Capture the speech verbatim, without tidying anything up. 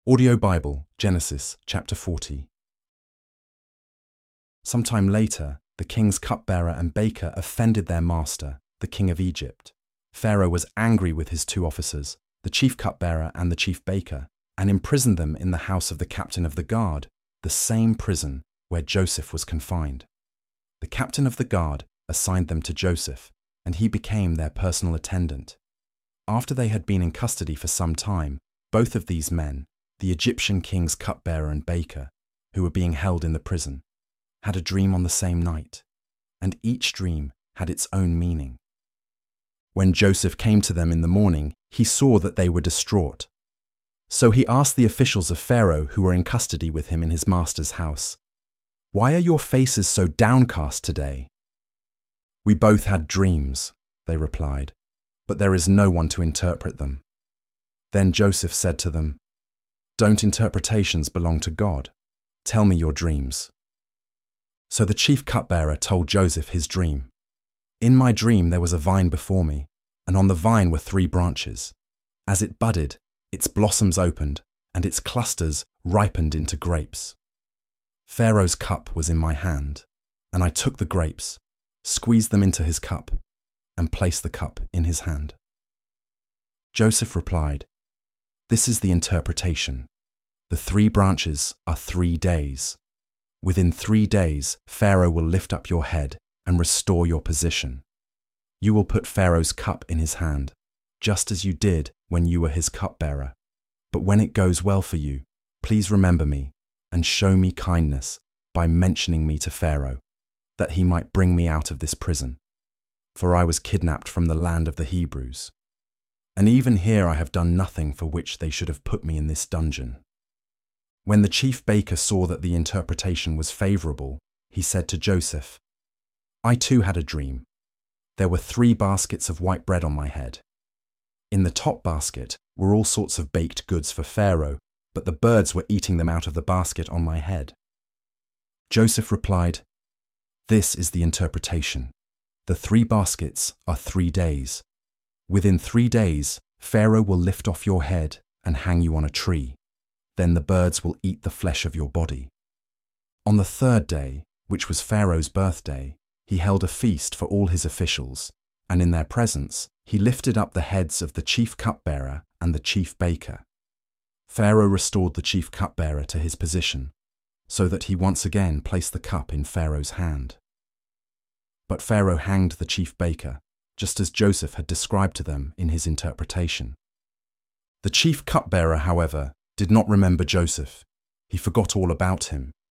Audio Bible, Genesis chapter forty. Sometime later, the king's cupbearer and baker offended their master, the king of Egypt. Pharaoh was angry with his two officers, the chief cupbearer and the chief baker, and imprisoned them in the house of the captain of the guard, the same prison where Joseph was confined. The captain of the guard assigned them to Joseph, and he became their personal attendant. After they had been in custody for some time, both of these men, the Egyptian king's cupbearer and baker, who were being held in the prison, had a dream on the same night, and each dream had its own meaning. When Joseph came to them in the morning, he saw that they were distraught. So he asked the officials of Pharaoh who were in custody with him in his master's house, "Why are your faces so downcast today?" "We both had dreams," they replied, "but there is no one to interpret them." Then Joseph said to them, "Don't interpretations belong to God? Tell me your dreams." So the chief cupbearer told Joseph his dream. "In my dream there was a vine before me, and on the vine were three branches. As it budded, its blossoms opened, and its clusters ripened into grapes. Pharaoh's cup was in my hand, and I took the grapes, squeezed them into his cup, and placed the cup in his hand." Joseph replied, "This is the interpretation. The three branches are three days. Within three days, Pharaoh will lift up your head and restore your position. You will put Pharaoh's cup in his hand, just as you did when you were his cupbearer. But when it goes well for you, please remember me and show me kindness by mentioning me to Pharaoh, that he might bring me out of this prison. For I was kidnapped from the land of the Hebrews. And even here I have done nothing for which they should have put me in this dungeon." When the chief baker saw that the interpretation was favorable, he said to Joseph, "I too had a dream. There were three baskets of white bread on my head. In the top basket were all sorts of baked goods for Pharaoh, but the birds were eating them out of the basket on my head." Joseph replied, "This is the interpretation. The three baskets are three days. Within three days, Pharaoh will lift off your head and hang you on a tree. Then the birds will eat the flesh of your body." On the third day, which was Pharaoh's birthday, he held a feast for all his officials, and in their presence he lifted up the heads of the chief cupbearer and the chief baker. Pharaoh restored the chief cupbearer to his position, so that he once again placed the cup in Pharaoh's hand. But Pharaoh hanged the chief baker, just as Joseph had described to them in his interpretation. The chief cupbearer, however, did not remember Joseph. He forgot all about him,